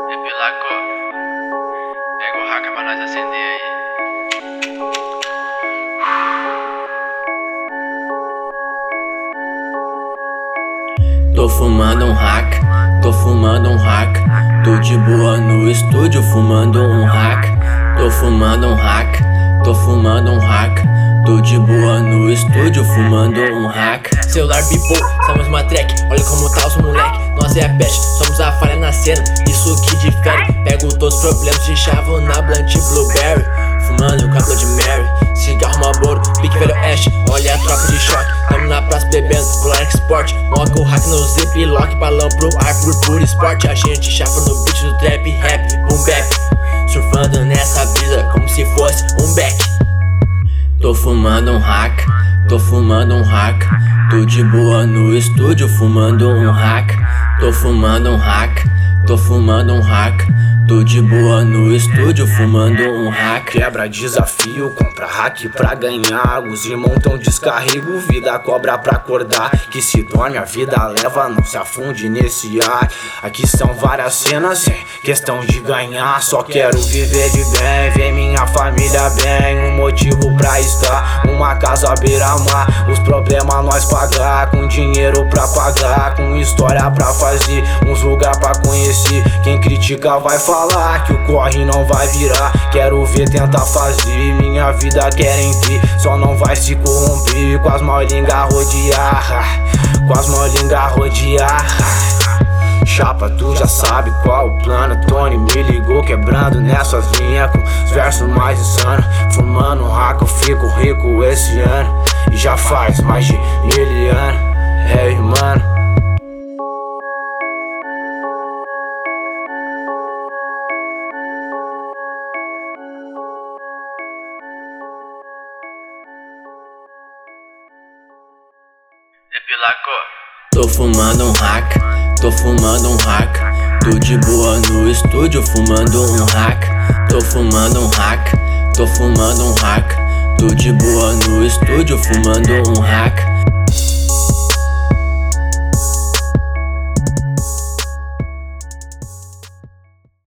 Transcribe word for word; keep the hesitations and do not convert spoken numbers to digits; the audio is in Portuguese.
Epilaco, pega o hacker pra nós acender aí. Tô fumando um hack, tô fumando um hack. Tô de boa no estúdio fumando um hack. Tô fumando um hack, tô fumando um hack. Tô de boa no estúdio fumando um hack. Celular bipou, somos uma track. Olha como tá os moleque, nós é a peste. Somos a falha na cena, isso que difere. Pego todos os problemas de chavo na Blunt Blueberry. Fumando com a Blood Mary, cigarro Marlboro, pique velho Ash. Olha a tropa de choque, tamo na praça bebendo Polar Export. Moca o hack no zip lock, balão pro ar por puro esporte. A gente chapa no beat do trap, rap, boom bap. Surfando nessa brisa como se fosse um back. Tô fumando um hack, tô fumando um hack. Tô de boa no estúdio fumando um hack. Tô fumando um hack, tô fumando um hack. Tô de boa no estúdio fumando um hack. Quebra desafio, compra hack pra ganhar. Os irmãos tão descarrego, vida cobra pra acordar. Que se dorme a vida leva, não se afunde nesse ar. Aqui são várias cenas, sem questão de ganhar. Só quero viver de bem, ver minha família bem. Um motivo pra estar, uma casa à beira-mar. Os problemas nós pagar, com dinheiro pra pagar. Com história pra fazer, uns lugar pra conhecer. Quem critica vai falar Falar que o corre não vai virar. Quero ver, tentar fazer, minha vida querem ver. Só não vai se corromper com as molingas rodear. Com as molingas rodear. Chapa, tu já sabe qual o plano. Tony me ligou quebrando nessas linhas com os versos mais insanos. Fumando hack eu fico rico esse ano. E já faz mais de mil anos. Hey mano, Epilaco, tô fumando um hack, tô fumando um hack. Tô de boa no estúdio fumando um hack. Tô fumando um hack, tô fumando um hack. Tô de boa no estúdio fumando um hack.